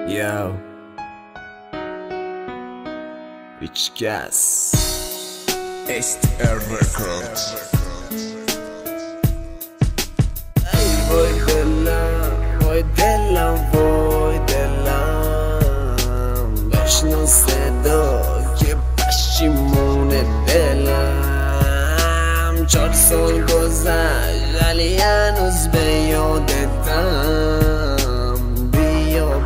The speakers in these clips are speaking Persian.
Yo هیچ کس STR Records. ای وای دلم وای دلم وای دلم بشنو صدا که پشیمون دلم 4 سال گذشت ولی هنوز به یادتم بیا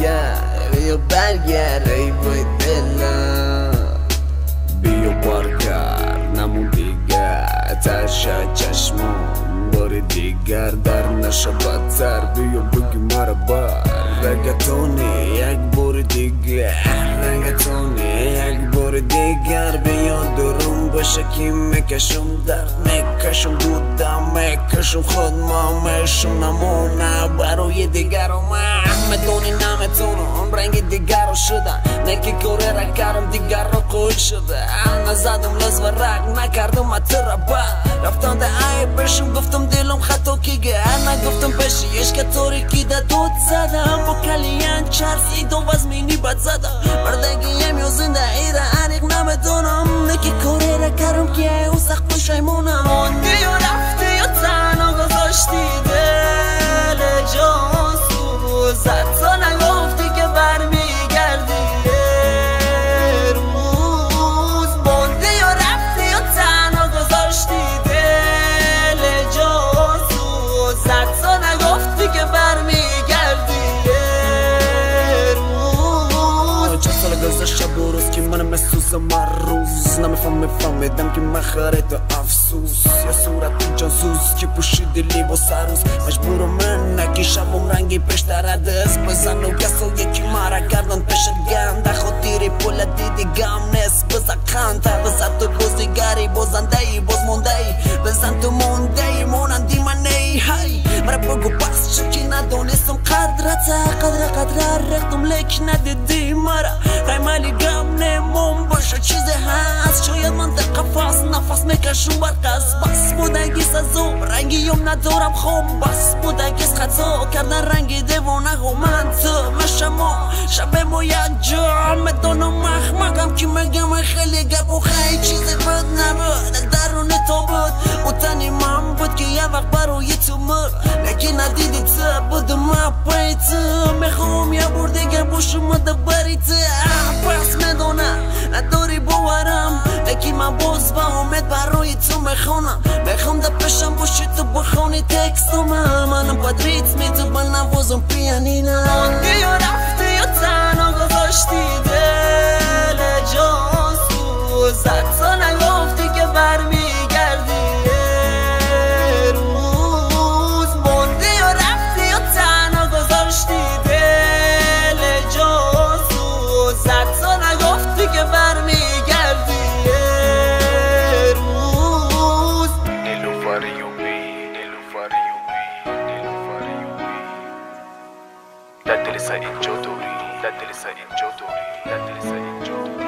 برگرد ای وای دلم بیا برگرد نمون دیگر ترشد چشمم بار دیگر در نشه بدتر بیا بگی مرا رگتونی یک بار دیگر رگتونی یک بار دیگر بیا درون باشه که میکشم درد میکشم بودم میکشم خودمامشم نمونه برای دیگر من میدونی نمیتونم رنگ دیگر رو شدن نکی کاره را کردم دیگر رو قول شده نزدم لز و رق نکردم اتر رفتم ده عیبشم گفتم دلم خطا کیگه نگفتم بشیش که طوری که ده دود زدم با کلیان چرفی دو وزمینی بد زدم بردگی یمی و زنده ایره عریق نمیدونم نکی کاره را کردم که او سخت پشیمونم موندی و رفتی و تنها گذاشتی دل جان سوزد تا نگفتی که برمیگردی یه روز موندی و رفتی و تنها گذاشتی دل جان سوزد تا نگفتی که برمیگردی یه روز 4 سال گذشت شب و روز که منم مسوزم هر روز نمیفهمیدم که من خرید افسوس یا صورت جاسوس که پوشیدی لیباس هر روز مجبورم من نگی شبم رنگی پشتر دست بزن و کسا یکی مرا کردن پشت گنده خاطری پول دیدی گم نست بزن خنده بزن تو بازیگری بازنده ای باز مونده ای بزن تو مونده ای مونندی من ای هی مرا بگو بس چکی ندونستم قدر رختم لیک ندیدی مرا خیمالی گم نمون باشه چیزی هست شاید من در قفص نفس میکشم برقص بس بودگی سزم رنگیم ندارم خوب بس بودگی خطا کردن رنگی دیوانه و من تو مشما شب ما یک جا میدونم مخمقم که مگم خیلی گپ و خیلی چیزی بود نبود درون تو بود او تنی من بود که یه وقت برای تو مرد نکی ندیدی تو بودم اپای تو میخوام یه بور دیگر باشم دبری تو پس میدونم نداری باورم نکی من باز با امید برای تو میخوام در پشم باشی تو بخونی تکستم منم باید ریتمی تو بنوازم پیانینم موندی و رفتی و تنها گذاشتی دل جان سوزد تا نگفتی که برمیگردی یه روز موندی و رفتی و تنها گذاشتی دل جان سوزد تا نگفتی که برمیگردی یه روز La tele sa اینجا دوری